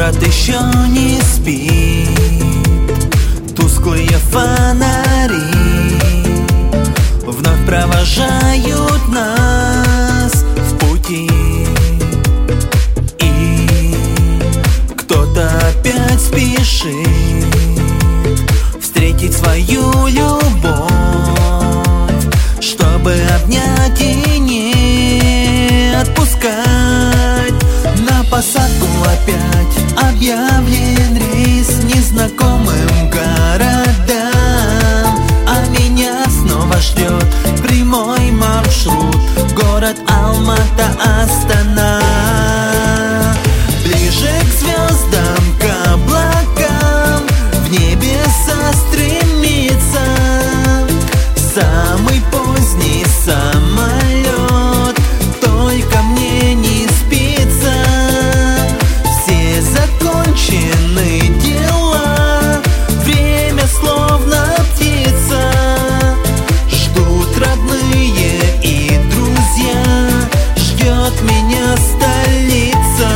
Город еще не спит, тусклые фонари вновь провожают нас в пути. И кто-то опять спешит встретить свою любовь, чтобы обнять и не отпускать. На посадку опять объявлен рейс незнакомым городам, а меня снова ждет прямой маршрут город Алмата, Астана. Ближе к звездам, к облакам, в небеса стремится самый поздний самолет. Только мне не спится, все закончены дела, время словно птица, ждут родные и друзья, ждет меня столица.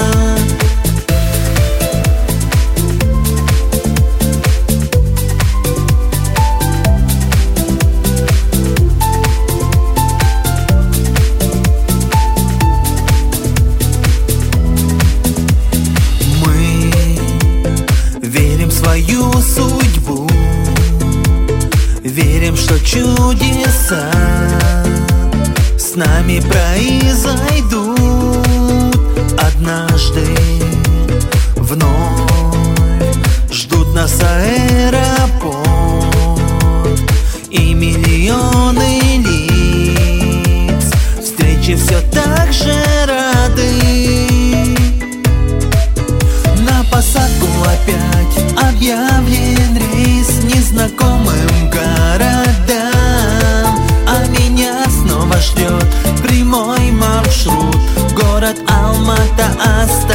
Свою судьбу, верим, что чудеса с нами произойдут однажды. Вновь ждут нас аэропорт и миллионы лиц, встречи все так же рады. На посадку опять объявлен рейс незнакомым городам, а меня снова ждет прямой маршрут город Алмата, Астана.